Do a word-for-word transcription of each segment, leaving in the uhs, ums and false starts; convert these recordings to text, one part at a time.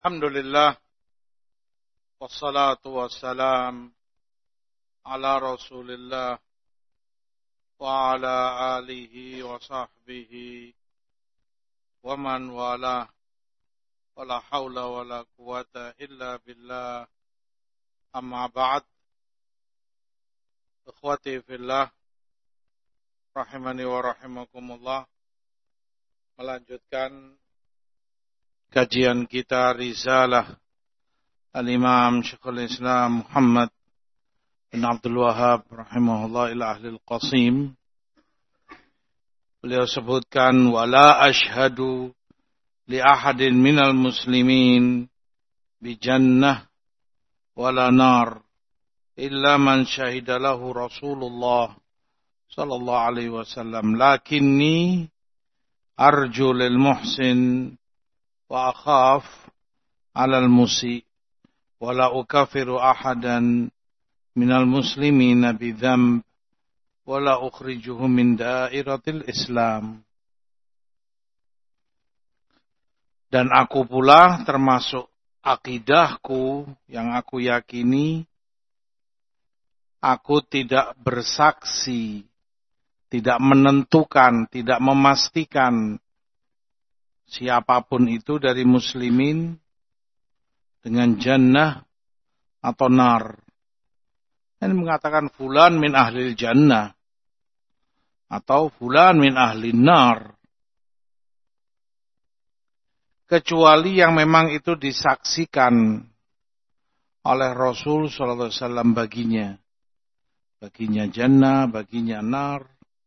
Alhamdulillah, wassalatu wassalam ala rasulillah wa ala alihi wa sahbihi wa man wala wa la hawla wa la quwata illa billah, amma ba'd. Ikhwati fillah, rahimani wa rahimakumullah. Melanjutkan kajian kita Risalah Al-Imam Syekhul Islam Muhammad bin Abdul Wahhab rahimahullah ila ahli al-Qasim. Beliau sebutkan, wala ashhadu li ahadin minal muslimin bi jannah wala nar illa man syahida lahu Rasulullah sallallahu alaihi wasallam, lakinni arju lil muhsin wa akhaf 'alal musi wa la ukafiru ahadan minal muslimina bi dzamb wa la ukhrijuhu min dairatil Islam. Dan aku pula termasuk akidahku yang aku yakini, aku tidak bersaksi, tidak menentukan, tidak memastikan siapapun itu dari muslimin dengan jannah atau nar. Ini mengatakan fulan min ahlil jannah atau fulan min ahlin nar, kecuali yang memang itu disaksikan oleh Rasul sallallahu alaihi wasallam baginya. Baginya jannah, baginya nar.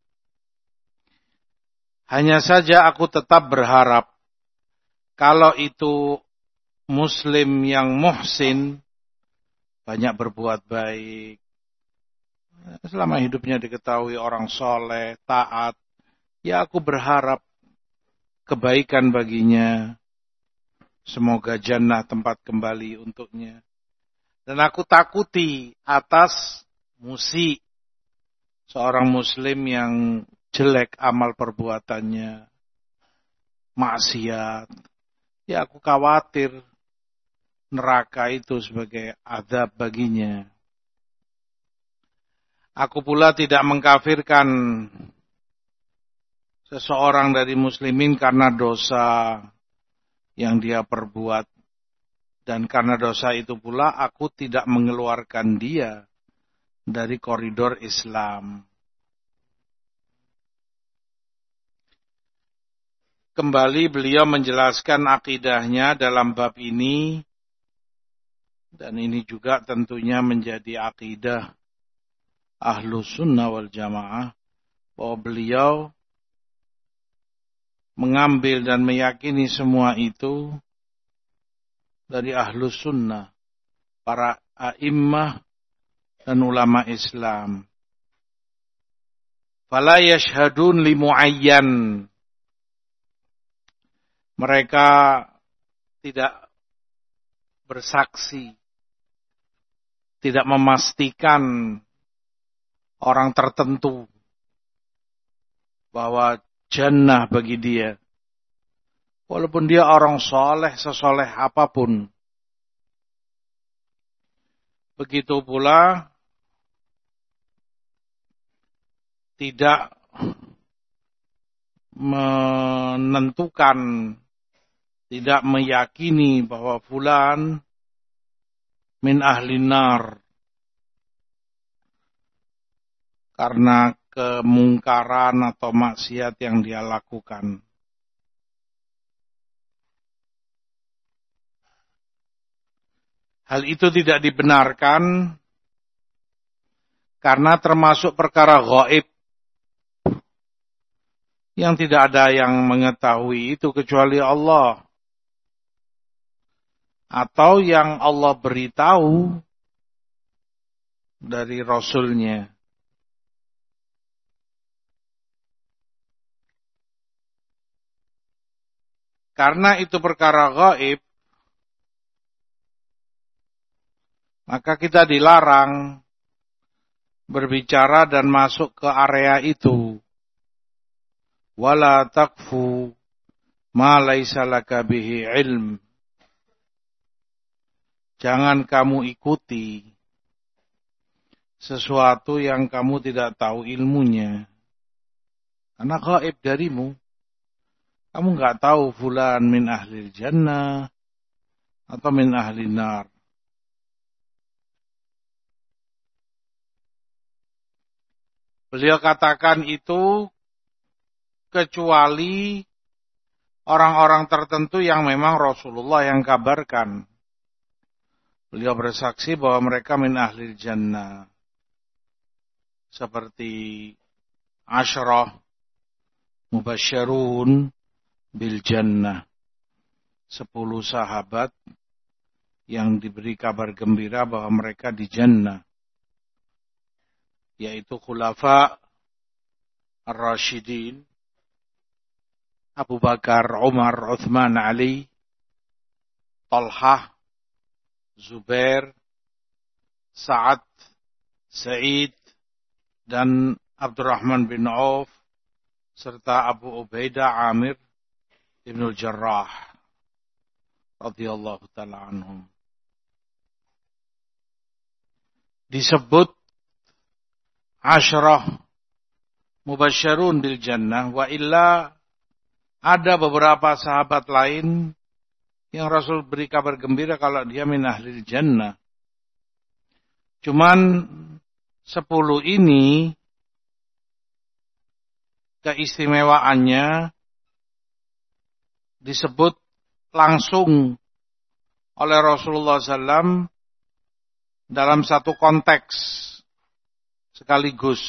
Hanya saja aku tetap berharap kalau itu muslim yang muhsin, banyak berbuat baik, selama hidupnya diketahui orang soleh, taat, ya aku berharap kebaikan baginya. Semoga jannah tempat kembali untuknya. Dan aku takuti atas musi, seorang muslim yang jelek amal perbuatannya, maksiat. Ya aku khawatir neraka itu sebagai azab baginya. Aku pula tidak mengkafirkan seseorang dari muslimin karena dosa yang dia perbuat. Dan karena dosa itu pula aku tidak mengeluarkan dia dari koridor Islam. Kembali beliau menjelaskan akidahnya dalam bab ini, dan ini juga tentunya menjadi akidah Ahlus Sunnah wal Jamaah, bahwa beliau mengambil dan meyakini semua itu dari Ahlus Sunnah, para a'immah dan ulama Islam. Fala yashhadun li muayyan. Mereka tidak bersaksi, tidak memastikan orang tertentu bahwa jannah bagi dia. Walaupun dia orang soleh, sesoleh apapun. Begitu pula tidak menentukan, tidak meyakini bahwa fulan min ahli nar karena kemungkaran atau maksiat yang dia lakukan. Hal itu tidak dibenarkan karena termasuk perkara ghaib yang tidak ada yang mengetahui itu kecuali Allah, atau yang Allah beritahu dari Rasulnya. Karena itu perkara gaib, maka kita dilarang berbicara dan masuk ke area itu. Wala taqfu ma laisa laka bihi ilm. Jangan kamu ikuti sesuatu yang kamu tidak tahu ilmunya. Karena gaib darimu. Kamu nggak tahu fulan min ahli jannah atau min ahli nar. Beliau katakan itu kecuali orang-orang tertentu yang memang Rasulullah yang kabarkan. Beliau bersaksi bahwa mereka min ahli jannah. Seperti Asyrah Mubasysyarun bil jannah. Sepuluh sahabat yang diberi kabar gembira bahwa mereka di jannah. Yaitu Khulafa Ar-Rasyidin. Abu Bakar, Umar, Uthman, Ali, Talhah, Zubair, Sa'ad, Sa'id, dan Abdurrahman bin Auf, serta Abu Ubaidah Amir Ibnul Jarrah, radhiyallahu ta'ala anhum. Disebut Asyrah Mubasysyarun bil Jannah, wa illa ada beberapa sahabat lain yang Rasul beri kabar gembira kalau dia min ahlil jannah. Cuman sepuluh ini keistimewaannya disebut langsung oleh Rasulullah sallallahu alaihi wasallam dalam satu konteks sekaligus.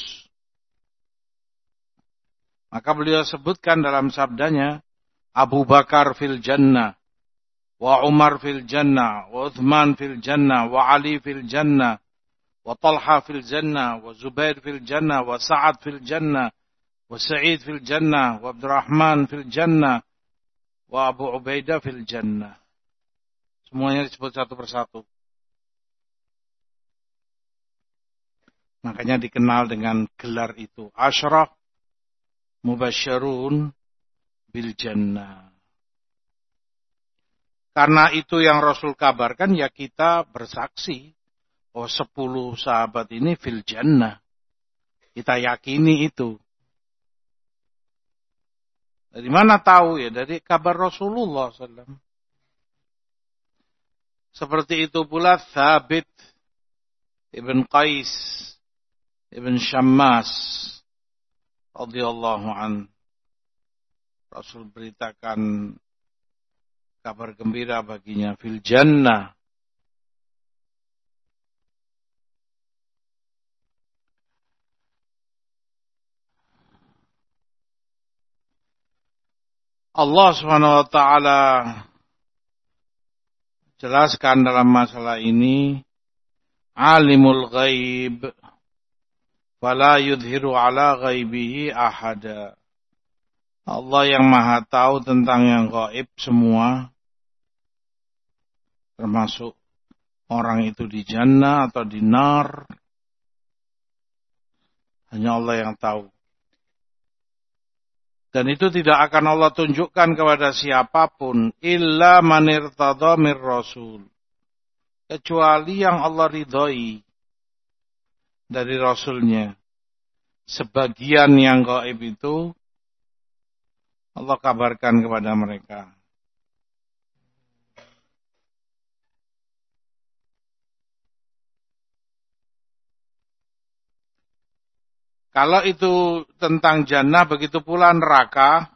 Maka beliau sebutkan dalam sabdanya, Abu Bakar fil jannah, wa Umar fil jannah, wa Uthman fil jannah, wa Ali fil jannah, wa Talha fil jannah, wa Zubair fil jannah, wa Sa'ad fil jannah, wa Sa'id fil jannah, wa Abdurrahman fil jannah, wa Abu Ubaidah fil jannah. Semuanya disebut satu persatu. Makanya dikenal dengan gelar itu, Asyrah Mubasysyarun bil Jannah. Karena itu yang Rasul kabarkan, ya kita bersaksi bahwa sepuluh sahabat ini fil Jannah. Kita yakini itu. Dari mana tahu ya? Dari kabar Rasulullah sallallahu alaihi wasallam. Seperti itu pula Thabit Ibn Qais Ibn Syammas radhiyallahu an. Rasul beritakan kabar gembira baginya fil jannah. Allah Subhanahu wa taala jelaskan dalam masalah ini, alimul ghaib fala yudhiru ala ghaibihi ahada. Allah yang maha tahu tentang yang gaib semua, termasuk orang itu di jannah atau di nar. Hanya Allah yang tahu. Dan itu tidak akan Allah tunjukkan kepada siapapun, illa man irtada mir rasul, kecuali yang Allah ridhoi dari Rasulnya. Sebagian yang gaib itu Allah kabarkan kepada mereka. Kalau itu tentang jannah, begitu pula neraka.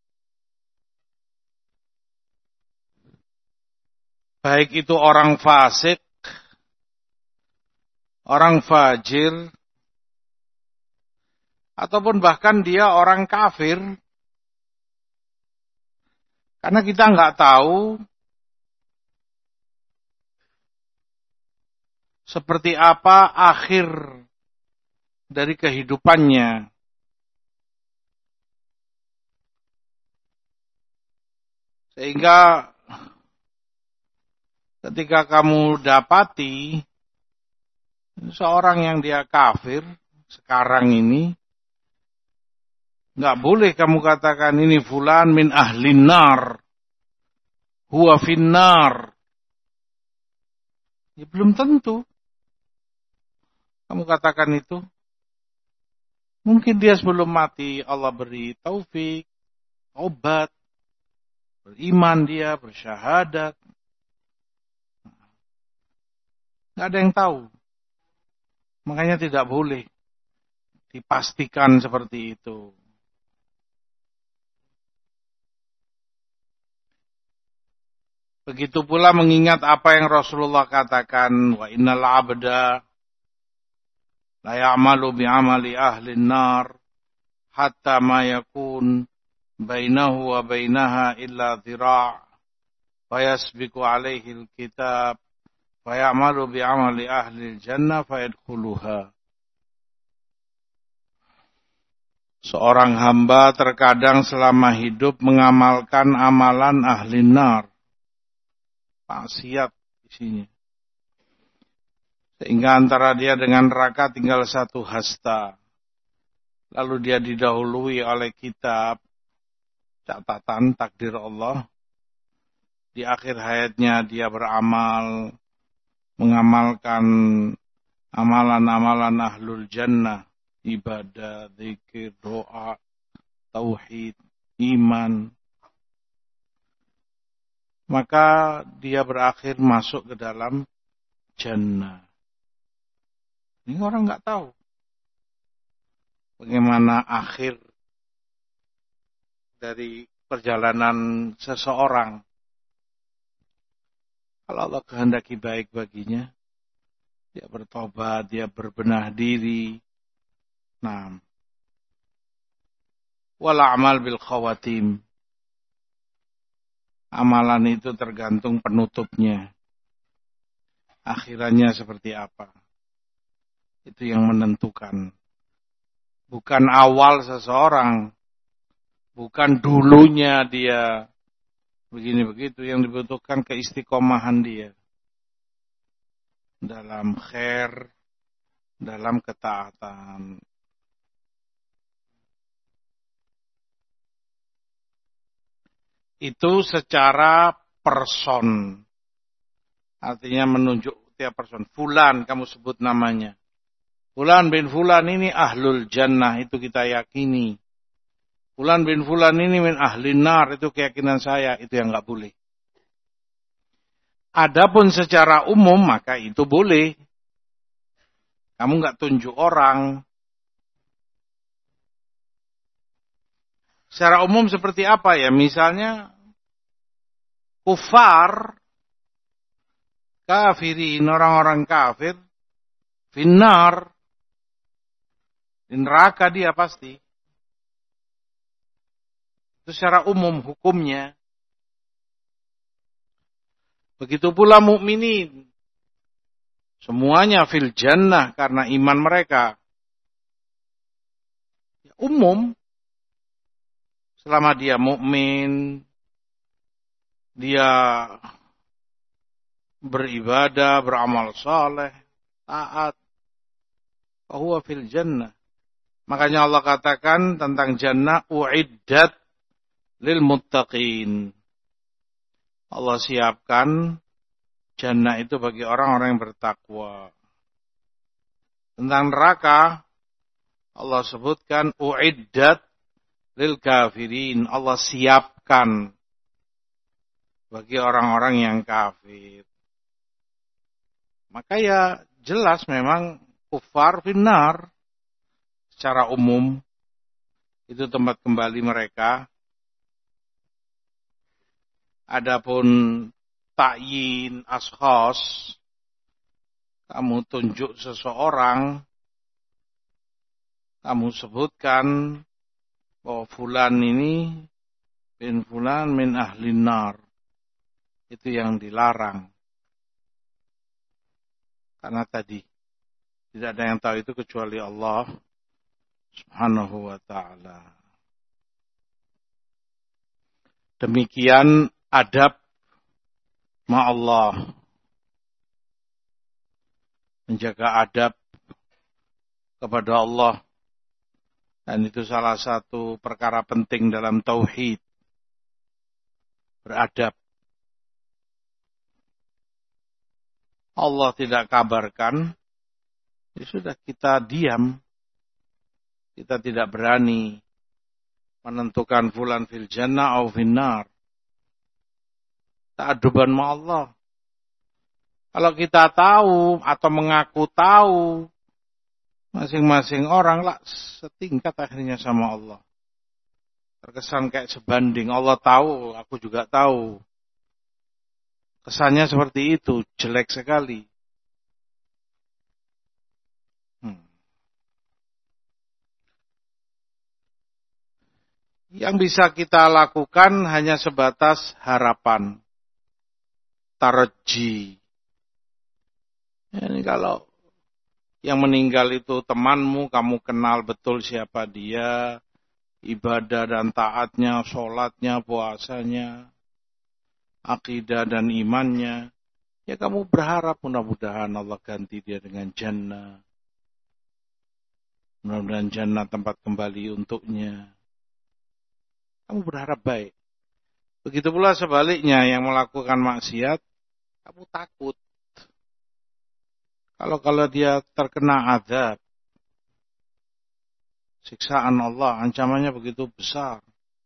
Baik itu orang fasik, orang fajir, ataupun bahkan dia orang kafir. Karena kita nggak tahu seperti apa akhir dari kehidupannya. Sehingga ketika kamu dapati seorang yang dia kafir sekarang ini, nggak boleh kamu katakan ini fulan min ahlin nar, huwa finnar. Ya belum tentu. Kamu katakan itu. Mungkin dia sebelum mati Allah beri taufik, obat, beriman dia, bersyahadat. Nggak ada yang tahu. Makanya tidak boleh dipastikan seperti itu. Begitu pula mengingat apa yang Rasulullah katakan, wa innal abda la ya'malu bi'amali ahli an-nar hatta ma yakun bainahu wa bainaha illa dhira' wa yasbiqu alaihi al-kitab wa ya'malu bi'amali ahli al-jannah fa yadkhuluha. Seorang hamba terkadang selama hidup mengamalkan amalan ahli nar. Maksiat isinya. Sehingga antara dia dengan neraka tinggal satu hasta. Lalu dia didahului oleh kitab catatan takdir Allah. Di akhir hayatnya dia beramal, mengamalkan amalan-amalan ahlul jannah, ibadah, zikir, doa, tauhid, iman. Maka dia berakhir masuk ke dalam jannah. Ini orang nggak tahu bagaimana akhir dari perjalanan seseorang. Kalau Allah kehendaki baik baginya, dia bertobat, dia berbenah diri. Nah, wal a'mal bil khawatim. Amalan itu tergantung penutupnya. Akhirannya seperti apa. Itu yang menentukan. Bukan awal seseorang. Bukan dulunya dia begini-begitu. Yang dibutuhkan keistiqomahan dia. Dalam khair, dalam ketaatan. Itu secara person. Artinya menunjuk tiap person. Fulan kamu sebut namanya. Fulan bin Fulan ini ahlul jannah. Itu kita yakini. Fulan bin Fulan ini min ahlin nar. Itu keyakinan saya. Itu yang nggak boleh. Adapun secara umum maka itu boleh. Kamu nggak tunjuk orang. Secara umum seperti apa ya? Misalnya kufar, kafirin, orang-orang kafir, finnar, di neraka dia pasti. Itu secara umum hukumnya. Begitu pula mukminin, semuanya fil jannah karena iman mereka. Umum. Selama dia mukmin, dia beribadah, beramal saleh, taat, bahwa fil jannah. Makanya Allah katakan tentang jannah, uiddat lil muttaqin. Allah siapkan jannah itu bagi orang-orang yang bertakwa. Tentang neraka, Allah sebutkan uiddat lil kafirin. Allah siapkan bagi orang-orang yang kafir. Maka ya jelas memang kufar finnar secara umum itu tempat kembali mereka. Adapun ta'yin ashkhas, kamu tunjuk seseorang, kamu sebutkan bahwa fulan ini bin fulan min ahlin nar. Itu yang dilarang. Karena tadi tidak ada yang tahu itu kecuali Allah Subhanahu wa ta'ala. Demikian adab ma'allah. Menjaga adab kepada Allah. Dan itu salah satu perkara penting dalam tauhid. Beradab. Allah tidak kabarkan, ya sudah kita diam. Kita tidak berani menentukan fulan fil jannah au finnar. Ta'aduban ma Allah. Kalau kita tahu atau mengaku tahu, masing-masing orang lah setingkat akhirnya sama Allah. Terkesan kayak sebanding. Allah tahu, aku juga tahu. Kesannya seperti itu, jelek sekali. Hmm. Yang bisa kita lakukan hanya sebatas harapan. Tarji. Ini kalau yang meninggal itu temanmu, kamu kenal betul siapa dia, ibadah dan taatnya, sholatnya, puasanya, akidah dan imannya, ya kamu berharap mudah-mudahan Allah ganti dia dengan jannah. Mudah-mudahan jannah tempat kembali untuknya. Kamu berharap baik. Begitu pula sebaliknya yang melakukan maksiat, kamu takut. Kalau-kalau dia terkena azab, siksaan Allah, ancamannya begitu besar.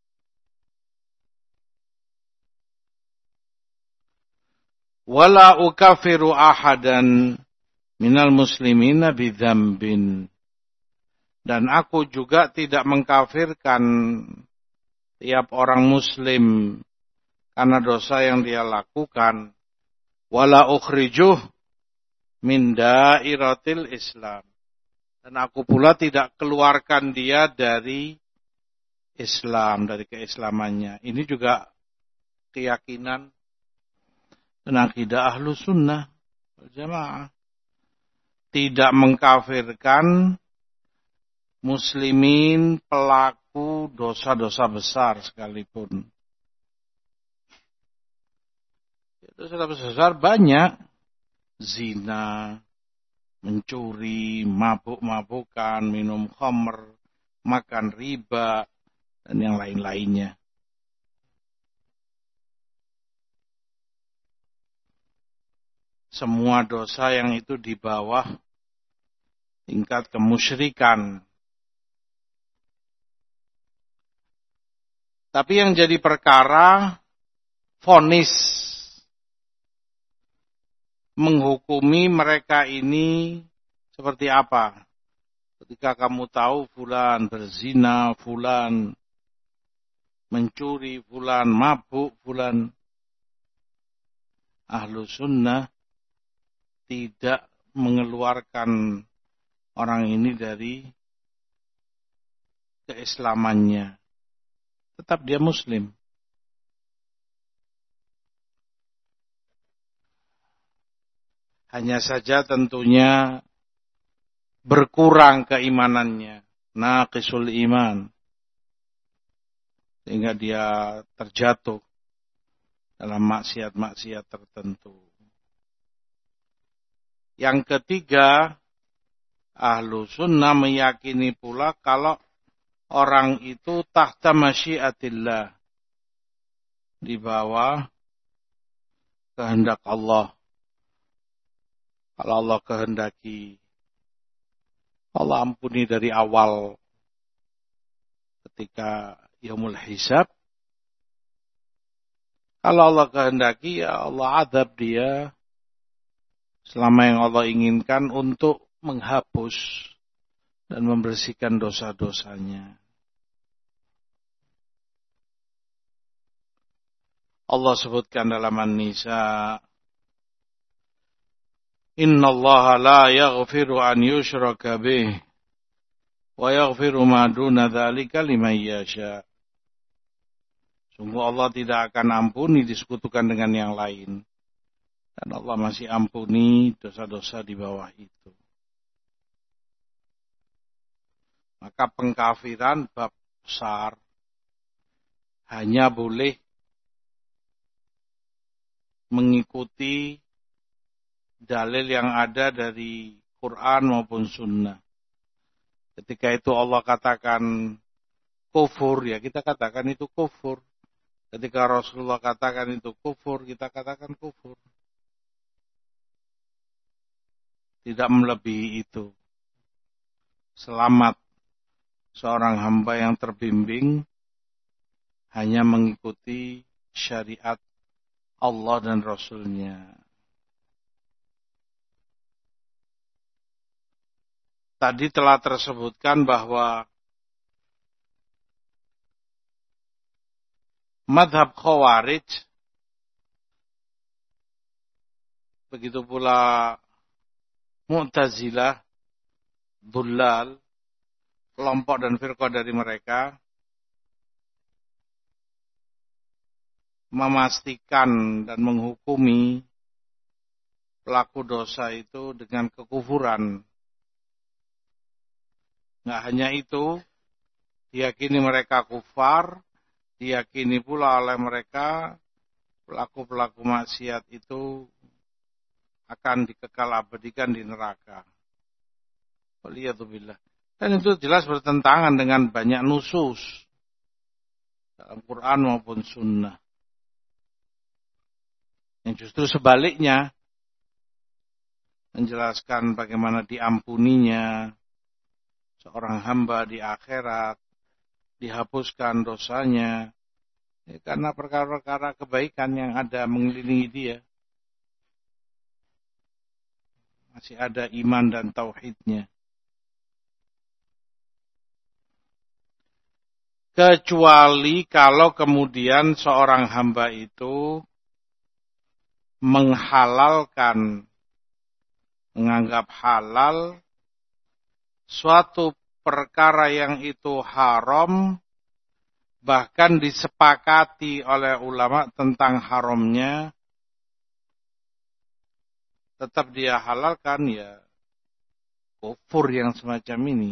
Wala ukafiru ahadan minal muslimina bidzambin. Dan aku juga tidak mengkafirkan tiap orang muslim karena dosa yang dia lakukan. Wala ukhrijuh min dairatil Islam. Dan aku pula tidak keluarkan dia dari Islam, dari keislamannya. Ini juga keyakinan dan akidah ahlu sunnah wal jamaah. Tidak mengkafirkan muslimin pelaku dosa-dosa besar sekalipun. Dosa-dosa besar banyak. Zina, mencuri, mabuk-mabukan, minum khamr, makan riba, dan yang lain-lainnya. Semua dosa yang itu di bawah tingkat kemusyrikan. Tapi yang jadi perkara, vonis menghukumi mereka ini seperti apa. Ketika kamu tahu fulan berzina, fulan mencuri, fulan mabuk, fulan, ahlu sunnah tidak mengeluarkan orang ini dari keislamannya. Tetap dia muslim. Hanya saja tentunya berkurang keimanannya. Naqisul iman. Sehingga dia terjatuh dalam maksiat-maksiat tertentu. Yang ketiga, ahlu sunnah meyakini pula kalau orang itu tahta masyiatillah. Di bawah kehendak Allah. Kalau Allah kehendaki, Allah ampuni dari awal ketika yaumul hisab. Kalau Allah kehendaki, ya Allah adab dia selama yang Allah inginkan untuk menghapus dan membersihkan dosa-dosanya. Allah sebutkan dalam An-Nisa, Inna Allah la yaghfiru an yushraka bih wa yaghfiru ma duna dzalika liman yasha. Sungguh Allah tidak akan ampuni disekutukan dengan yang lain. Dan Allah masih ampuni dosa-dosa di bawah itu. Maka pengkafiran bab besar hanya boleh mengikuti dalil yang ada dari Quran maupun Sunnah. Ketika itu Allah katakan kufur, ya kita katakan itu kufur. Ketika Rasulullah katakan itu kufur, kita katakan kufur. tidak melebihi itu. Selamat seorang hamba yang terbimbing hanya mengikuti syariat Allah dan Rasul-Nya. Tadi telah tersebutkan bahwa madhab Khawarij, begitu pula Mu'tazilah, Dhullal, kelompok dan firqah dari mereka, memastikan dan menghukumi pelaku dosa itu dengan kekufuran. Nggak hanya itu, diyakini mereka kufar, diyakini pula oleh mereka pelaku-pelaku maksiat itu akan dikekal abadikan di neraka. Waliyadzubillah. Dan itu jelas bertentangan dengan banyak nusus dalam Quran maupun Sunnah. Yang justru sebaliknya menjelaskan bagaimana diampuninya seorang hamba di akhirat, dihapuskan dosanya, ya, karena perkara-perkara kebaikan yang ada mengelilingi dia. Masih ada iman dan tauhidnya. Kecuali kalau kemudian seorang hamba itu menghalalkan, menganggap halal suatu perkara yang itu haram, bahkan disepakati oleh ulama tentang haramnya, tetap dia halalkan, ya kufur yang semacam ini.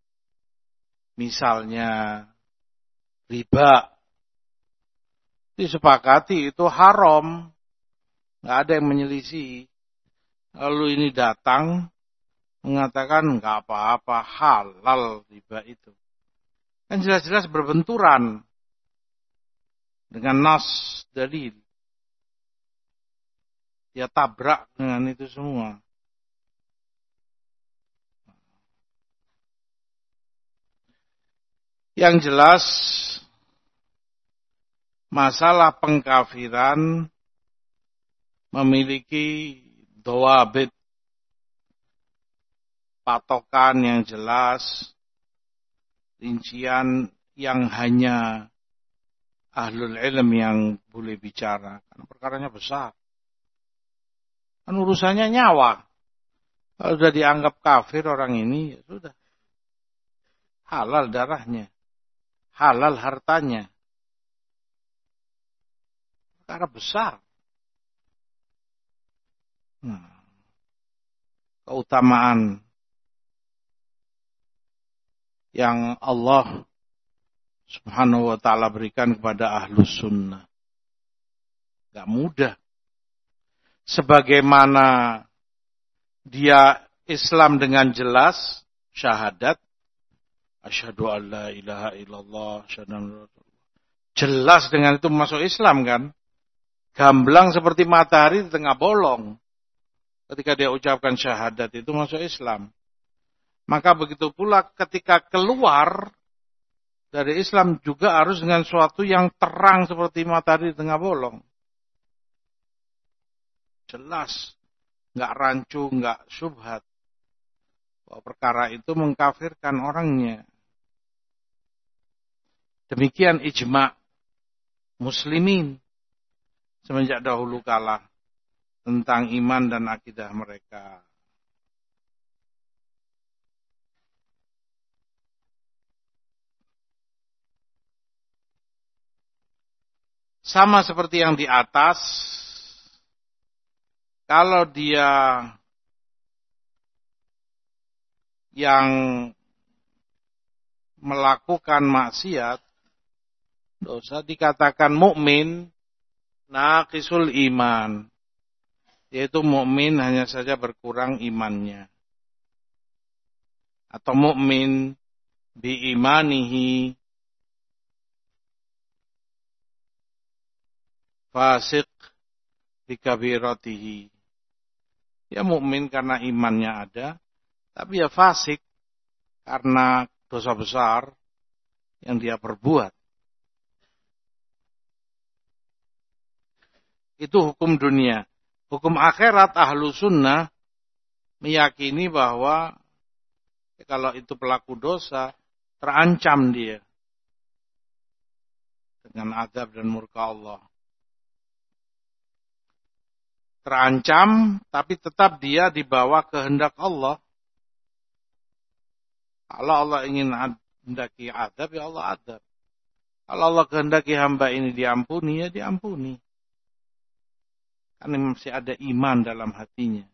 Misalnya riba, disepakati itu haram, nggak ada yang menyelisih. Lalu ini datang mengatakan nggak apa-apa, halal riba itu. Kan jelas-jelas berbenturan dengan nas dalil. Dia tabrak dengan itu semua. Yang jelas masalah pengkafiran memiliki dawabit, patokan yang jelas, rincian yang hanya ahlul ilm yang boleh bicara. Karena perkaranya besar. Kan urusannya nyawa. Kalau sudah dianggap kafir orang ini, ya sudah. Halal darahnya. Halal hartanya. Perkara besar. Nah, keutamaan yang Allah Subhanahu wa ta'ala berikan kepada ahlus sunnah. Gak mudah. Sebagaimana dia Islam dengan jelas, syahadat, asyhadu an la ilaha illallah, asyhadu jelas dengan itu masuk Islam kan. Gamblang seperti matahari di tengah bolong. Ketika dia ucapkan syahadat itu masuk Islam. Maka begitu pula ketika keluar dari Islam juga harus dengan suatu yang terang seperti matahari di tengah bolong. Jelas. Nggak rancu, nggak syubhat. Bahwa perkara itu mengkafirkan orangnya. Demikian ijma' muslimin semenjak dahulu kala tentang iman dan akidah mereka. Sama seperti yang di atas, kalau dia yang melakukan maksiat, dosa dikatakan mukmin, naqisul iman, yaitu mukmin hanya saja berkurang imannya, atau mukmin bi imanihi, fasik bi kabiratihi, Ya mukmin karena imannya ada, tapi ya fasik karena dosa besar yang dia perbuat. Itu hukum dunia. Hukum akhirat ahlu sunnah meyakini bahwa kalau itu pelaku dosa, terancam dia dengan azab dan murka Allah. Terancam, tapi tetap dia dibawa kehendak Allah. Kalau Allah ingin hendaki azab, ya Allah azab. Kalau Allah kehendaki hamba ini diampuni, ya diampuni. Karena masih ada iman dalam hatinya.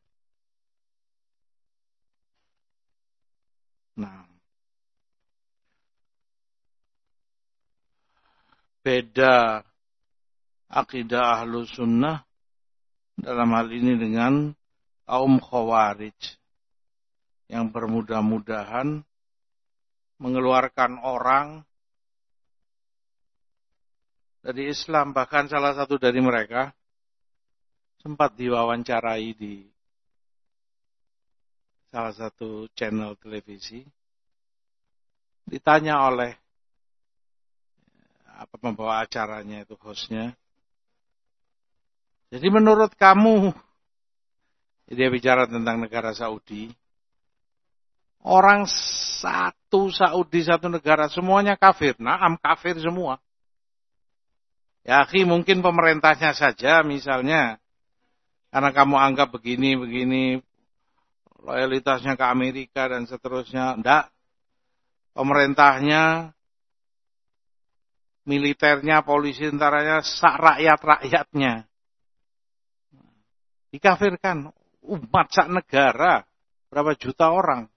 Nah, beda akidah ahlu sunnah dalam hal ini dengan kaum khawarij yang bermudah-mudahan mengeluarkan orang dari Islam. Bahkan salah satu dari mereka sempat diwawancarai di salah satu channel televisi. Ditanya oleh apa membawa acaranya itu hostnya. Jadi menurut kamu, dia bicara tentang negara Saudi, orang satu Saudi, satu negara, semuanya kafir. Naam, kafir semua. Ya, akhi, mungkin pemerintahnya saja misalnya, karena kamu anggap begini-begini, loyalitasnya ke Amerika dan seterusnya. Enggak. Pemerintahnya, militernya, polisi, tentaranya, sak rakyat-rakyatnya. Dikafirkan umat sak negara, berapa juta orang.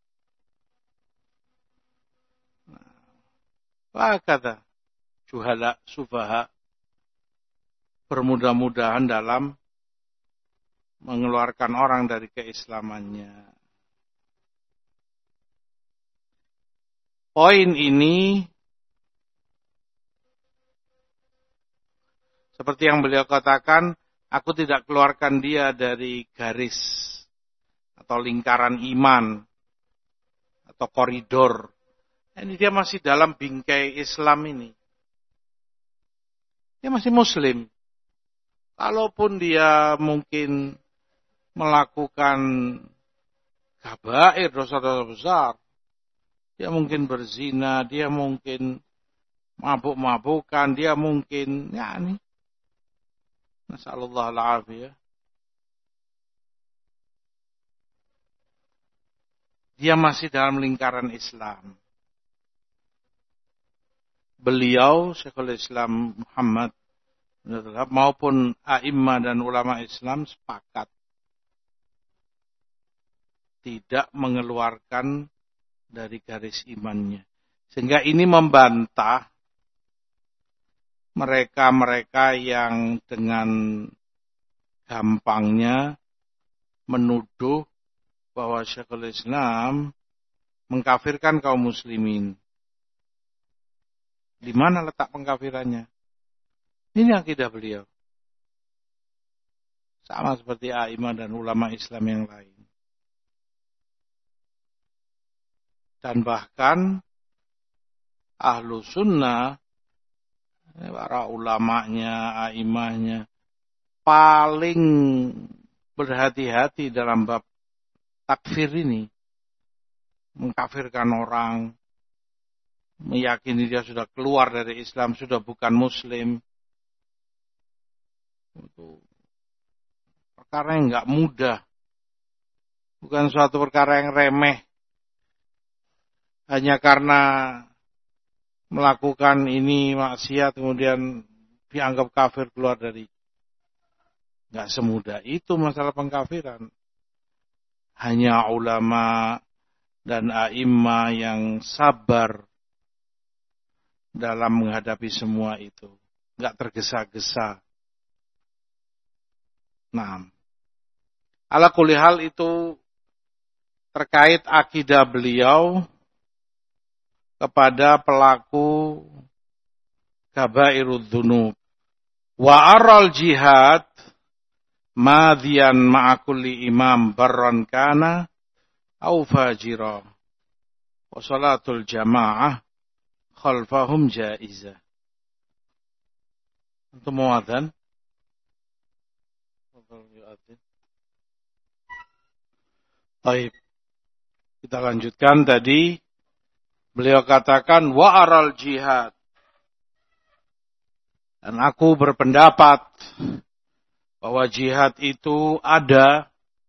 Apa kata juhala subaha bermudah-mudahan dalam mengeluarkan orang dari keislamannya. Poin ini seperti yang beliau katakan, aku tidak keluarkan dia dari garis atau lingkaran iman atau koridor. Ini dia masih dalam bingkai Islam ini. Dia masih muslim. Kalaupun dia mungkin melakukan kabair, dosa-dosa besar, dia mungkin berzina, dia mungkin mabuk-mabukan, dia mungkin, ya ini. Nasallallahu al-afiyah. Dia masih dalam lingkaran Islam. Beliau, Syekhul Islam Muhammad maupun a'imah dan ulama Islam sepakat tidak mengeluarkan dari garis imannya. Sehingga ini membantah mereka-mereka yang dengan gampangnya menuduh bahwa Syekhul Islam mengkafirkan kaum muslimin. Di mana letak pengkafirannya? Ini akidah beliau. Sama seperti a'imah dan ulama Islam yang lain. Dan bahkan ahlu sunnah, para ulamanya, a'imahnya, paling berhati-hati dalam bab takfir ini. Mengkafirkan orang, meyakini dia sudah keluar dari Islam, sudah bukan muslim. Itu perkara yang enggak mudah. Bukan suatu perkara yang remeh. Hanya karena melakukan ini maksiat kemudian dianggap kafir keluar dari. Enggak semudah itu masalah pengkafiran. Hanya ulama dan a'imah yang sabar dalam menghadapi semua itu. Enggak tergesa-gesa. Nah, ala kulli hal itu terkait akidah beliau kepada pelaku kabairud dzunub. Wa aral jihad madhiyan ma'a kulli imam barran kana au fajira wa salatul jamaah khalfahum jaizah. Untuk muadzan. Baik. Kita lanjutkan tadi. Beliau katakan wa aral jihad. Dan aku berpendapat bahwa jihad itu ada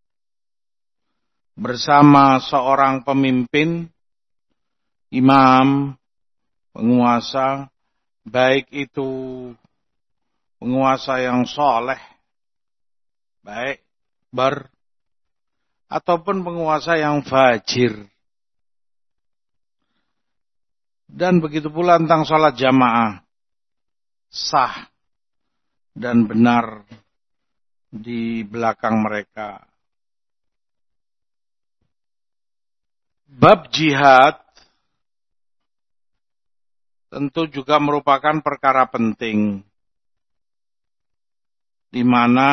bersama seorang pemimpin, imam, penguasa, baik itu penguasa yang soleh, baik bar, ataupun penguasa yang fajir. Dan begitu pula tentang sholat jamaah, sah dan benar di belakang mereka. Bab jihad tentu juga merupakan perkara penting, di mana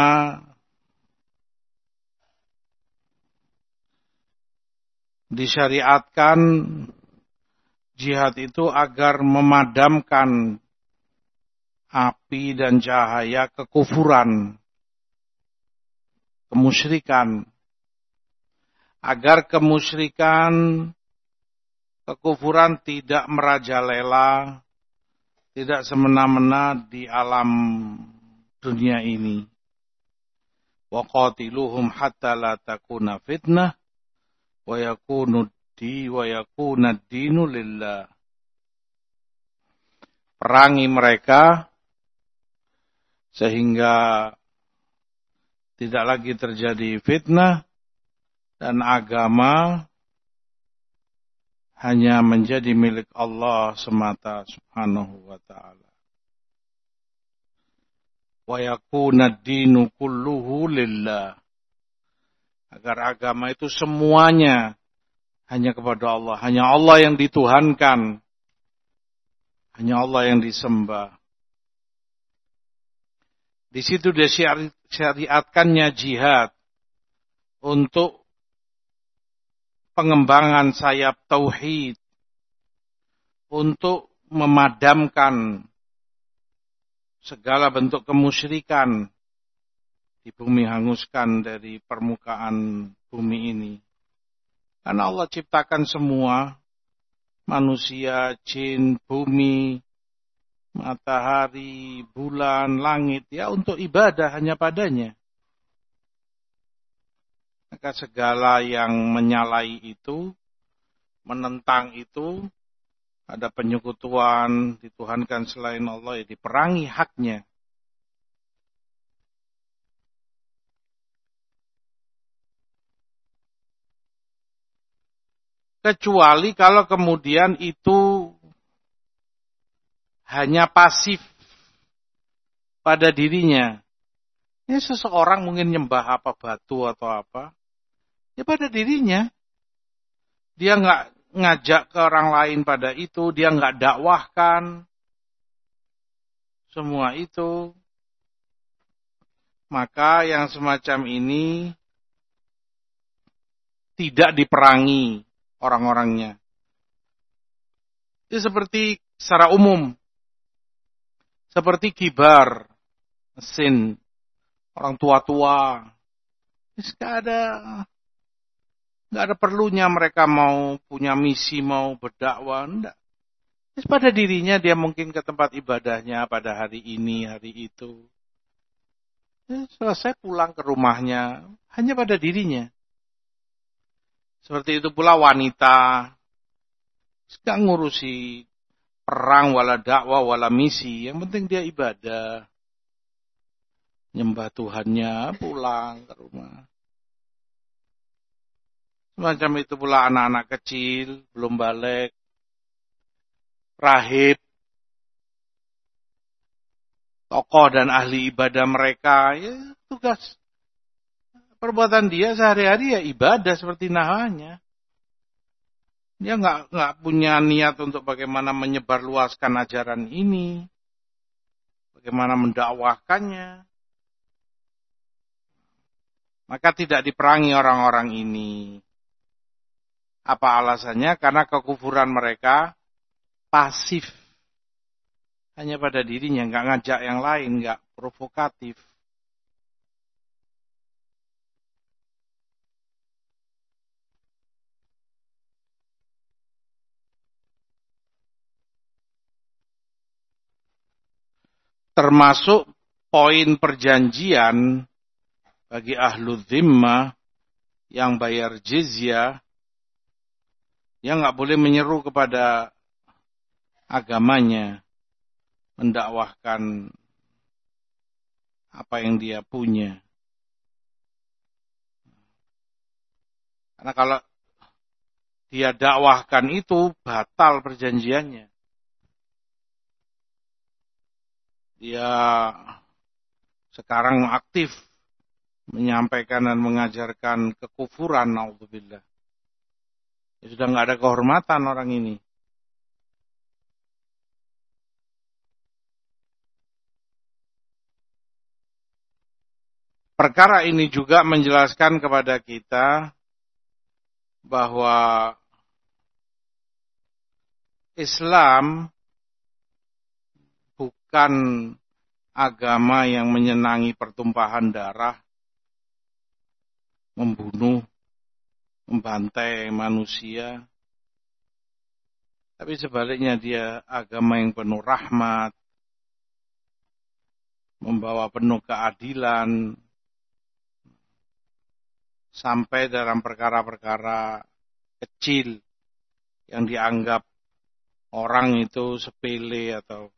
disyariatkan jihad itu agar memadamkan api dan cahaya kekufuran, kemusyrikan, agar kemusyrikan, kekufuran tidak merajalela, tidak semena-mena di alam dunia ini. Wa qatiluhum hatta la takuna fitnah wa yakunu di wa yakuna dinu lillah. Perangi mereka sehingga tidak lagi terjadi fitnah dan agama hanya menjadi milik Allah semata subhanahu wa ta'ala. Wa yakuna dinu kulluhu lillah. Agar agama itu semuanya hanya kepada Allah. Hanya Allah yang dituhankan. Hanya Allah yang disembah. Di situ disyariatkannya jihad untuk pengembangan sayap tauhid, untuk memadamkan segala bentuk kemusyrikan di bumi, hanguskan dari permukaan bumi ini. Karena Allah ciptakan semua, manusia, jin, bumi, matahari, bulan, langit, ya untuk ibadah hanya padanya. Maka segala yang menyalahi itu, menentang itu, ada penyekutuan, dituhankan selain Allah, ya diperangi haknya. Kecuali kalau kemudian itu hanya pasif pada dirinya. Ini seseorang mungkin nyembah apa, batu atau apa. Ya pada dirinya. Dia nggak ngajak ke orang lain pada itu. Dia nggak dakwahkan. Semua itu. Maka yang semacam ini tidak diperangi orang-orangnya. Itu seperti secara umum. Seperti kibar, mesin, orang tua-tua. Nggak ada, nggak ada perlunya mereka mau punya misi, mau berdakwah. Enggak. Pada dirinya dia mungkin ke tempat ibadahnya pada hari ini, hari itu. Selesai pulang ke rumahnya, hanya pada dirinya. Seperti itu pula wanita. Nggak ngurusi perang, wala dakwah, wala misi. Yang penting dia ibadah. Nyembah Tuhannya, pulang ke rumah. Semacam itu pula anak-anak kecil, belum balik. Rahib. Tokoh dan ahli ibadah mereka. Ya tugas. Perbuatan dia sehari-hari ya ibadah seperti namanya. Dia nggak nggak punya niat untuk bagaimana menyebarluaskan ajaran ini, bagaimana mendakwahkannya. maka tidak diperangi orang-orang ini. Apa alasannya? Karena kekufuran mereka pasif. Hanya pada dirinya, nggak ngajak yang lain, nggak provokatif. Termasuk poin perjanjian bagi ahlu dhimmah yang bayar jizyah, yang nggak boleh menyeru kepada agamanya, mendakwahkan apa yang dia punya. Karena kalau dia dakwahkan itu, batal perjanjiannya. Dia sekarang aktif menyampaikan dan mengajarkan kekufuran, naudzubillah. Ya, sudah nggak ada kehormatan orang ini. Perkara ini juga menjelaskan kepada kita bahwa Islam bukan agama yang menyenangi pertumpahan darah, membunuh, membantai manusia. Tapi sebaliknya dia agama yang penuh rahmat, membawa penuh keadilan, sampai dalam perkara-perkara kecil yang dianggap orang itu sepele atau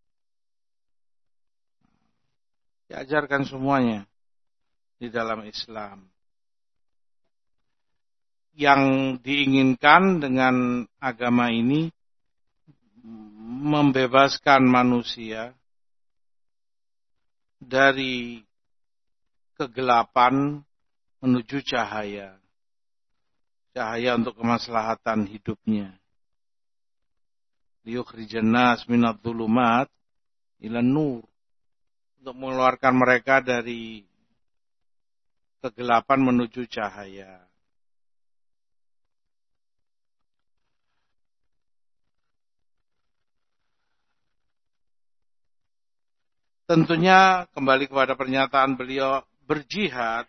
diajarkan semuanya di dalam Islam. Yang diinginkan dengan agama ini membebaskan manusia dari kegelapan menuju cahaya. Cahaya untuk kemaslahatan hidupnya. Liyukhrijan nas minadh dhulumat ilan nur. Untuk mengeluarkan mereka dari kegelapan menuju cahaya. Tentunya kembali kepada pernyataan beliau, berjihad,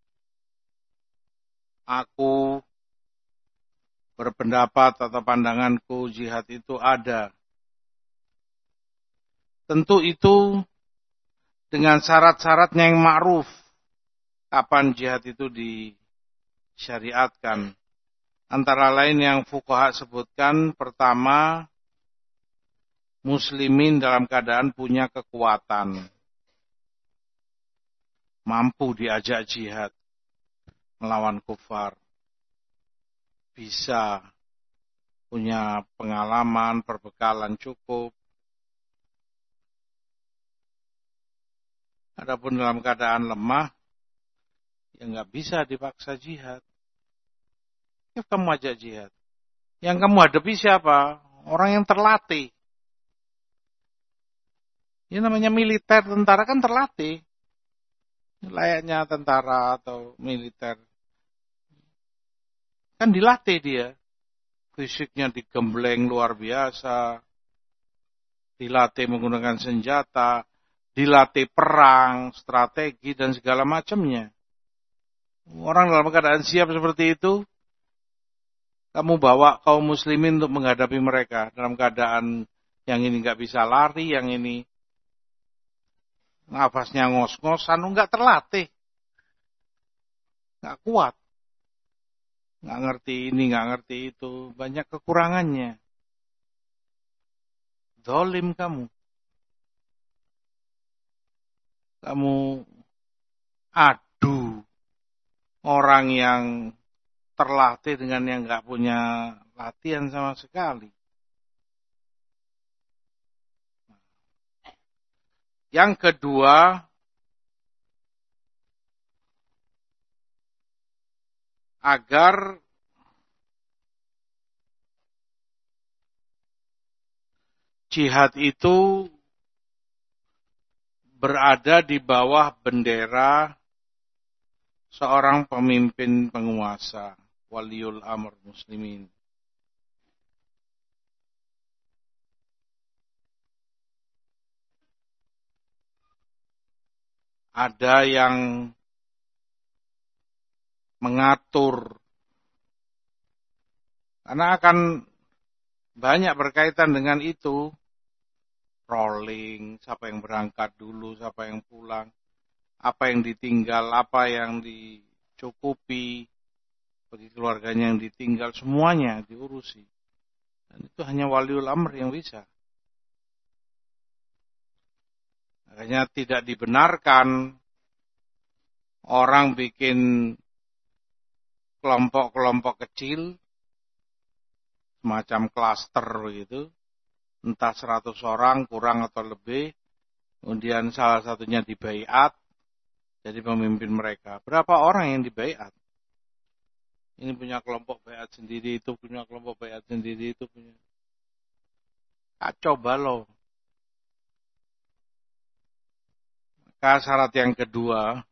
aku berpendapat atau pandanganku jihad itu ada. Tentu itu dengan syarat-syaratnya yang ma'ruf. Kapan jihad itu disyariatkan? Antara lain yang fuqaha sebutkan, pertama, muslimin dalam keadaan punya kekuatan. Mampu diajak jihad melawan kufar. Bisa punya pengalaman, perbekalan cukup. Adapun dalam keadaan lemah, ya nggak bisa dipaksa jihad. Ya kamu ajak jihad. Yang kamu hadapi siapa? Orang yang terlatih. Ini namanya militer, tentara kan terlatih. Layaknya tentara atau militer. Kan dilatih dia. Fisiknya digembleng luar biasa. Dilatih menggunakan senjata. Dilatih perang, strategi, dan segala macamnya. Orang dalam keadaan siap seperti itu, kamu bawa kaum muslimin untuk menghadapi mereka. Dalam keadaan yang ini nggak bisa lari, yang ini nafasnya ngos-ngosan, nggak terlatih. Nggak kuat. Nggak ngerti ini, nggak ngerti itu. Banyak kekurangannya. Zalim kamu. Kamu adu orang yang terlatih dengan yang nggak punya latihan sama sekali. Yang kedua, agar jihad itu berada di bawah bendera seorang pemimpin penguasa, waliul amr muslimin. Ada yang mengatur, karena akan banyak berkaitan dengan itu, rolling, siapa yang berangkat dulu, siapa yang pulang, apa yang ditinggal, apa yang dicukupi bagi keluarganya yang ditinggal, semuanya diurusi. Dan itu hanya waliul amr yang bisa. Makanya tidak dibenarkan orang bikin kelompok-kelompok kecil, semacam klaster begitu, entah seratus orang kurang atau lebih, kemudian salah satunya dibaiat jadi pemimpin mereka. Berapa orang yang dibaiat? Ini punya kelompok baiat sendiri, itu punya kelompok baiat sendiri, itu punya. Kacau balau. Maka syarat yang kedua,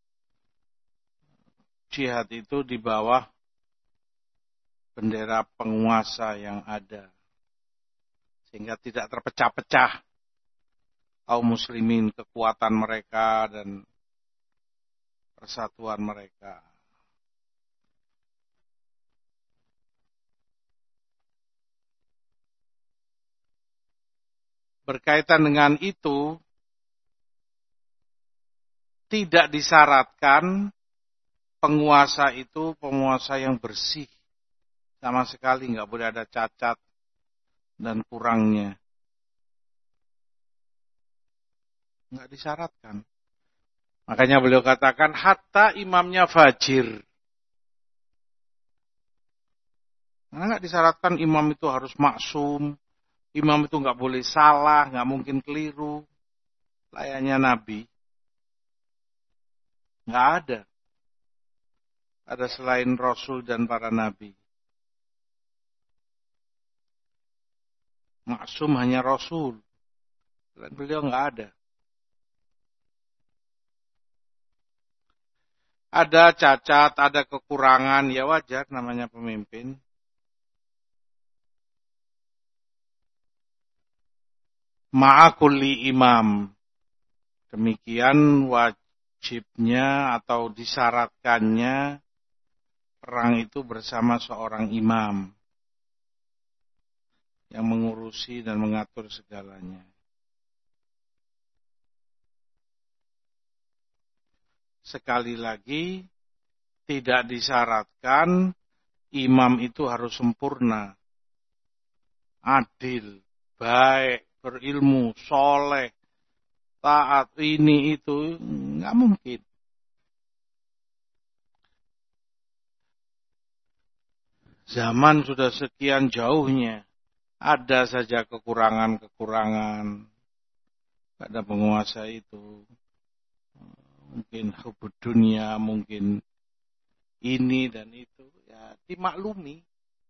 jihad itu di bawah bendera penguasa yang ada. Sehingga tidak terpecah-pecah kaum muslimin, kekuatan mereka dan persatuan mereka. Berkaitan dengan itu, tidak disyaratkan penguasa itu penguasa yang bersih. Sama sekali nggak boleh ada cacat dan kurangnya. Nggak disyaratkan. Makanya beliau katakan, hatta imamnya fajir. Karena nggak disyaratkan imam itu harus maksum. Imam itu nggak boleh salah, nggak mungkin keliru. Layaknya Nabi. Nggak ada. Ada selain Rasul dan para Nabi. Maksum hanya Rasul. Dan beliau nggak ada. Ada cacat, ada kekurangan, ya wajar namanya pemimpin. Ma'akulli imam. Demikian wajibnya atau disyaratkannya perang itu bersama seorang imam yang mengurusi dan mengatur segalanya. Sekali lagi, tidak disyaratkan imam itu harus sempurna, adil, baik, berilmu, soleh, taat, ini itu, nggak mungkin. Zaman sudah sekian jauhnya, ada saja kekurangan-kekurangan pada penguasa itu. Mungkin hubud dunia, mungkin ini dan itu, ya dimaklumi.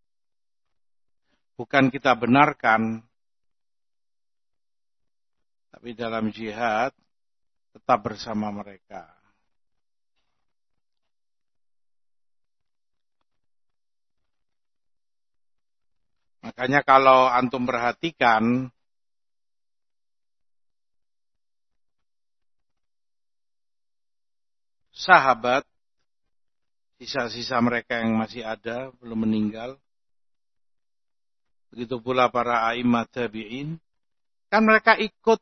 Bukan kita benarkan, tapi dalam jihad tetap bersama mereka. Makanya kalau antum perhatikan, sahabat, sisa-sisa mereka yang masih ada, belum meninggal, begitu pula para a'imah tabi'in, kan mereka ikut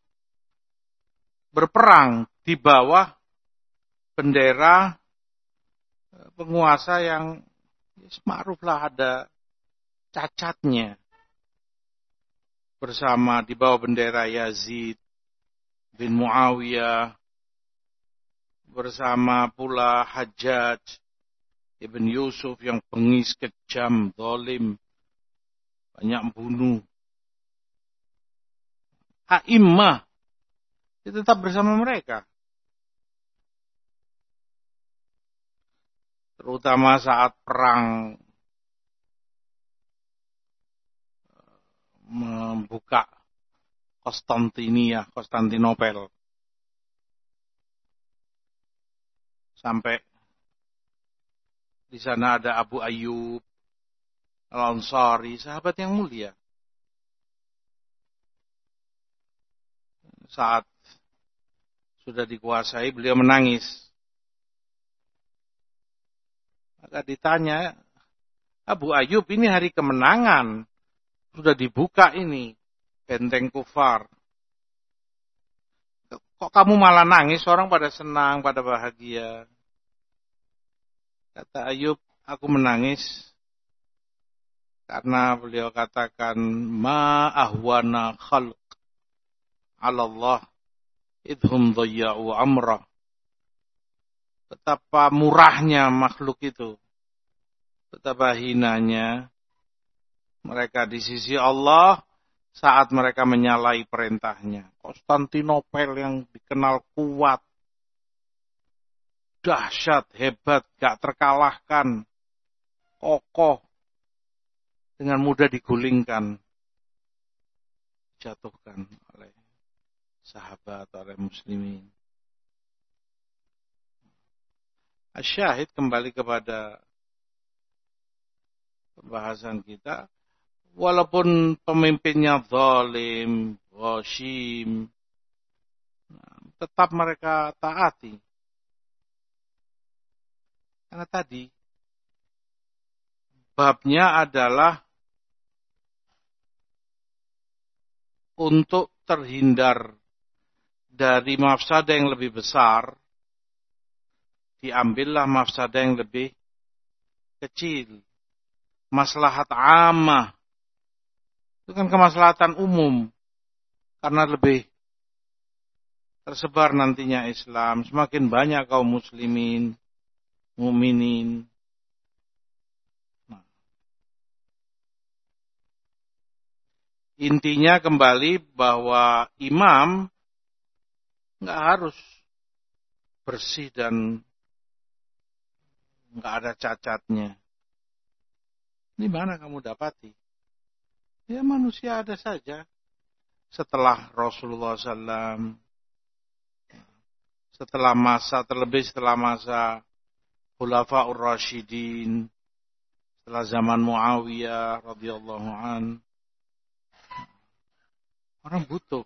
berperang di bawah bendera penguasa yang ma'ruflah ada cacatnya. Bersama di bawah bendera Yazid bin Muawiyah, bersama pula Hajjaj ibn Yusuf yang bengis, kejam, zalim, banyak bunuh. A'immah tetap bersama mereka. Terutama saat perang membuka Konstantinia, Konstantinopel. Sampai Di sana ada Abu Ayyub Al-Ansari, sahabat yang mulia. Saat sudah dikuasai, beliau menangis. Maka ditanya, Abu Ayyub, ini hari kemenangan. Sudah dibuka ini, benteng kufar. Kok kamu malah nangis? Orang pada senang, pada bahagia. Kata Ayub, aku menangis karena beliau katakan, ma ahwana khalq ala Allah idhum dhayya'u amrah. Betapa murahnya makhluk itu. Betapa hinanya mereka di sisi Allah saat mereka menyalahi perintahnya. Konstantinopel yang dikenal kuat, dahsyat, hebat, gak terkalahkan, kokoh, dengan mudah digulingkan, jatuhkan oleh sahabat, oleh muslimin. Asyahid, kembali kepada pembahasan kita, walaupun pemimpinnya zalim, ghashim, tetap mereka taati. Karena tadi babnya adalah untuk terhindar dari mafsadah yang lebih besar, diambillah mafsadah yang lebih kecil. Maslahat ammah, itu kan kemaslahatan umum, karena lebih tersebar nantinya Islam, semakin banyak kaum muslimin, mukminin. Nah, intinya kembali bahwa imam nggak harus bersih dan nggak ada cacatnya. Di mana kamu dapati? Ya manusia ada saja. Setelah Rasulullah shallallahu alaihi wasallam, setelah masa, terlebih setelah masa Khulafaur Rasyidin, setelah zaman Muawiyah radhiyallahu an, orang butuh.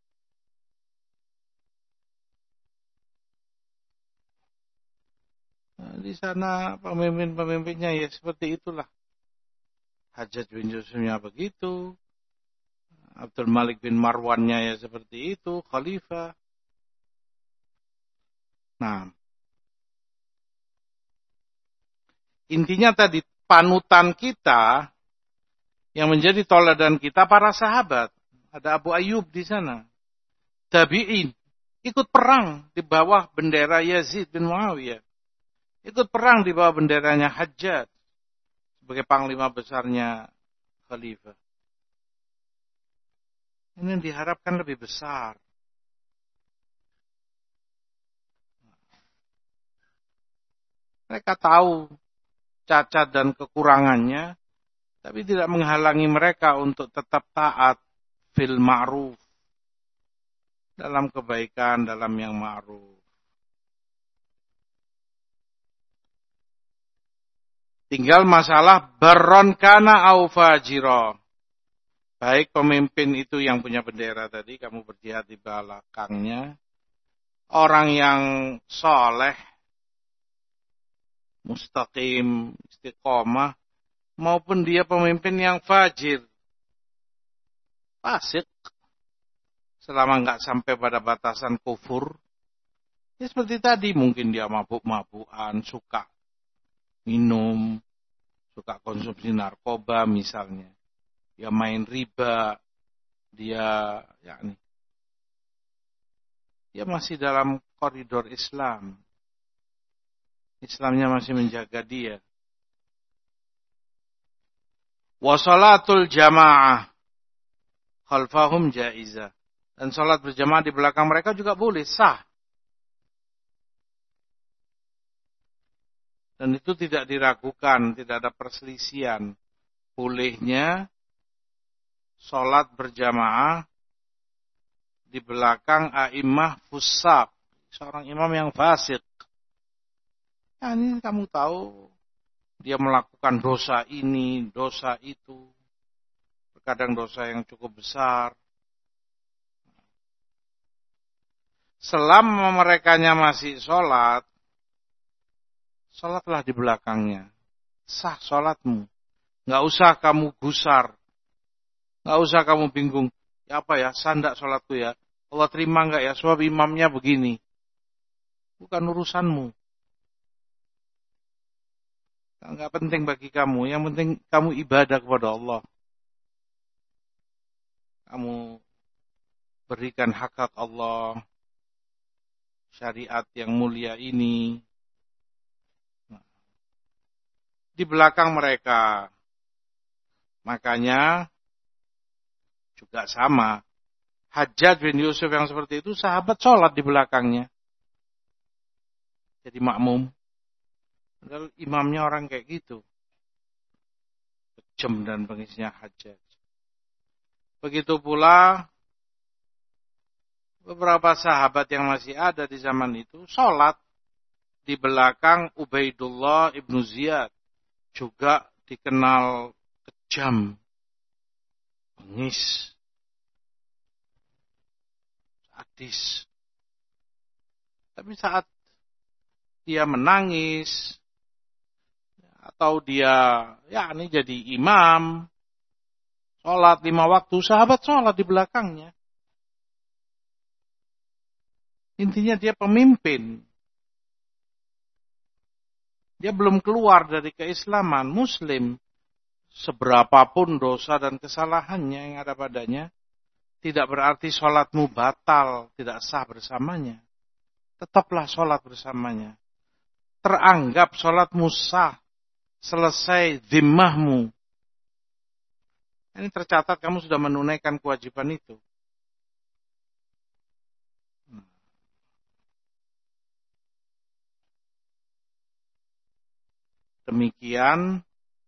Nah, di sana pemimpin-pemimpinnya ya seperti itulah. Hajjaj bin Yusufnya begitu, Abdul Malik bin Marwannya ya seperti itu, khalifah. Nah, intinya tadi panutan kita yang menjadi toladan kita para sahabat. Ada Abu Ayyub di sana. Tabi'in ikut perang di bawah bendera Yazid bin Muawiyah. Ikut perang di bawah benderanya Hajjaj sebagai panglima besarnya khalifah. Ini yang diharapkan lebih besar. Mereka tahu cacat dan kekurangannya, tapi tidak menghalangi mereka untuk tetap taat fil ma'ruf, dalam kebaikan, dalam yang ma'ruf. Tinggal masalah barron kana au fajira. Baik pemimpin itu yang punya bendera tadi, kamu berjihad di belakangnya. Orang yang soleh, mustaqim, istiqomah, maupun dia pemimpin yang fajir, fasik, selama nggak sampai pada batasan kufur. Ya seperti tadi, mungkin dia mabuk-mabukan, suka minum, suka konsumsi narkoba misalnya. Dia main riba, dia yakni dia masih dalam koridor Islam. Islamnya masih menjaga dia. Wa salatul jamaah khalfahum jaizah. Dan salat berjamaah di belakang mereka juga boleh, sah. Dan itu tidak diragukan, tidak ada perselisihan. Bolehnya sholat berjamaah di belakang a'immah fusaq, seorang imam yang fasik. Ya, ini kamu tahu, dia melakukan dosa ini, dosa itu, terkadang dosa yang cukup besar. Selama merekanya masih sholat, sholatlah di belakangnya. Sah sholatmu. Nggak usah kamu gusar. Nggak usah kamu bingung. Ya apa ya, sandak sholatku ya. Allah terima nggak ya, sebab imamnya begini. Bukan urusanmu. Nggak penting bagi kamu. Yang penting kamu ibadah kepada Allah. Kamu berikan hak-hak Allah. Syariat yang mulia ini. Di belakang mereka. Makanya juga sama. Hajjaj bin Yusuf yang seperti itu, sahabat sholat di belakangnya. Jadi makmum. Padahal imamnya orang kayak gitu. Kejem dan bengisnya Hajjaj. Begitu pula beberapa sahabat yang masih ada di zaman itu, sholat di belakang Ubaidullah ibnu Ziyad. Juga dikenal kejam, bengis, sadis. Tapi saat dia menangis, atau dia, ya ini jadi imam, sholat lima waktu, sahabat sholat di belakangnya. Intinya dia pemimpin. Dia belum keluar dari keislaman, muslim. Seberapapun dosa dan kesalahannya yang ada padanya, tidak berarti sholatmu batal, tidak sah bersamanya. Tetaplah sholat bersamanya. Teranggap sholatmu sah, selesai zimmahmu. Ini tercatat kamu sudah menunaikan kewajiban itu. Demikian,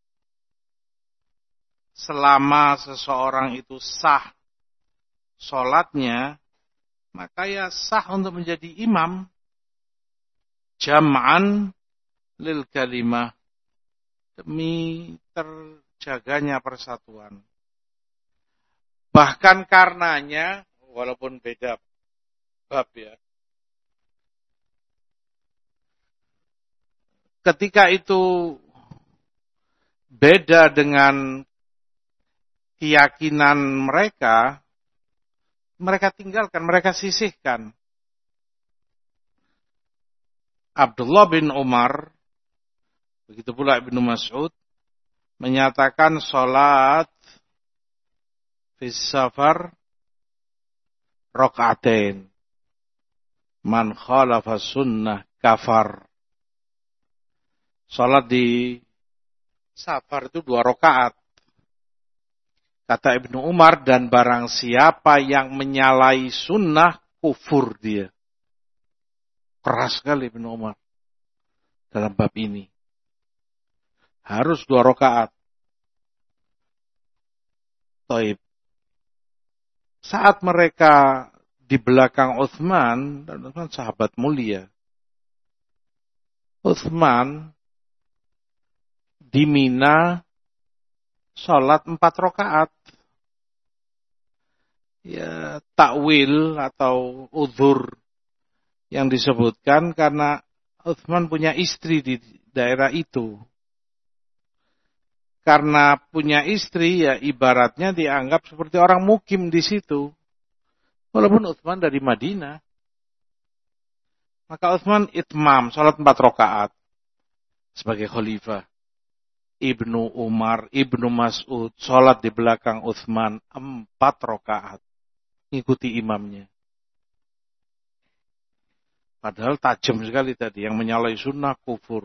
selama seseorang itu sah sholatnya, maka ya sah untuk menjadi imam. Jam'an lil kalimah. Demi terjaganya persatuan. Bahkan karenanya, walaupun beda bab ya, ketika itu beda dengan keyakinan mereka, mereka tinggalkan, mereka sisihkan. Abdullah bin Umar, begitu pula Ibnu Mas'ud, menyatakan sholat fis safar raka'atain. Man khalafa sunnah kafar. Sholat di safar itu dua rakaat. Kata Ibnu Umar, dan barang siapa yang menyalahi sunnah, kufur dia. Keras sekali Ibnu Umar dalam bab ini. Harus dua rakaat. Taib. Saat mereka di belakang Utsman, dan Utsman sahabat mulia, Utsman di Mina sholat empat rakaat. Ya, takwil atau uzur yang disebutkan karena Utsman punya istri di daerah itu. Karena punya istri, ya ibaratnya dianggap seperti orang mukim di situ. Walaupun Utsman dari Madinah. Maka Utsman itmam, sholat empat rakaat sebagai khalifah. Ibnu Umar, Ibnu Mas'ud, sholat di belakang Utsman empat rakaat. Ngikuti imamnya. Padahal tajam sekali tadi, yang menyalahi sunnah kufur.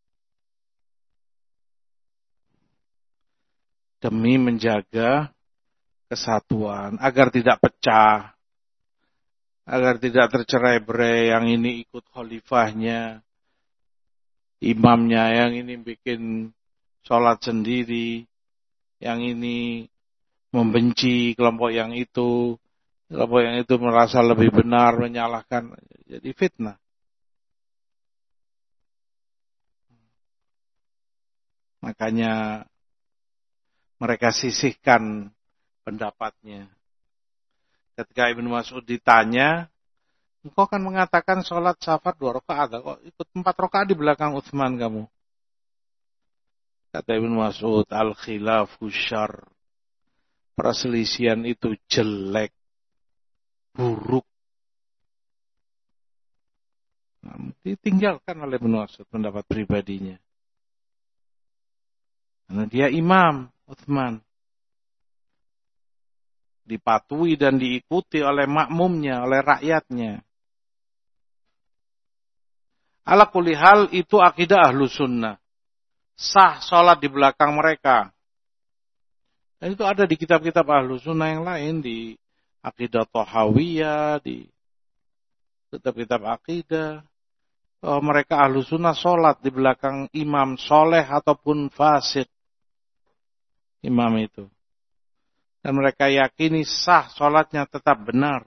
Demi menjaga kesatuan, agar tidak pecah, agar tidak tercerai-berai, yang ini ikut khalifahnya, imamnya, yang ini bikin sholat sendiri, yang ini membenci kelompok yang itu, kelompok yang itu merasa lebih benar, menyalahkan, jadi fitnah. Makanya mereka sisihkan pendapatnya. Ketika Ibnu Mas'ud ditanya, engkau kan mengatakan sholat safar dua rakaat, kok ikut empat rakaat di belakang Utsman kamu? Kata Ibnu Mas'ud, al-khilafu syarr. Perselisihan itu jelek, buruk. Nah, ditinggalkan oleh Ibnu Mas'ud pendapat pribadinya. Karena dia imam, Utsman. Dipatuhi dan diikuti oleh makmumnya, oleh rakyatnya. Ala kulli hal itu akidah ahlu sunnah. Sah sholat di belakang mereka. Dan itu ada di kitab-kitab ahlu sunnah yang lain. Di akidah Thahawiyah, di kitab-kitab akidah. Bahwa mereka ahlu sunnah sholat di belakang imam soleh ataupun fasik. Imam itu. Dan mereka yakini sah sholatnya tetap benar.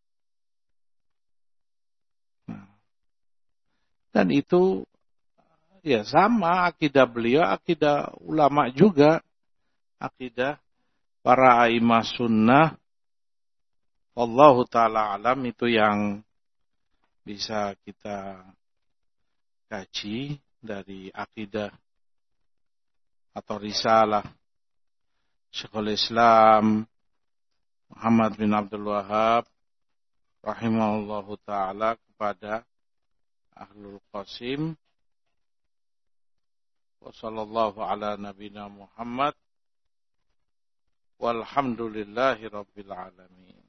Nah, dan itu ya sama akidah beliau, akidah ulama juga. Akidah para a'imah sunnah. Wallahu ta'ala alam, itu yang bisa kita kaji dari akidah atau risalah Syekhul Islam Muhammad bin Abdul Wahhab rahimahullahu ta'ala kepada Ahlul Qasim. Wa sallallahu ala nabina Muhammad walhamdulillahi rabbil alamin.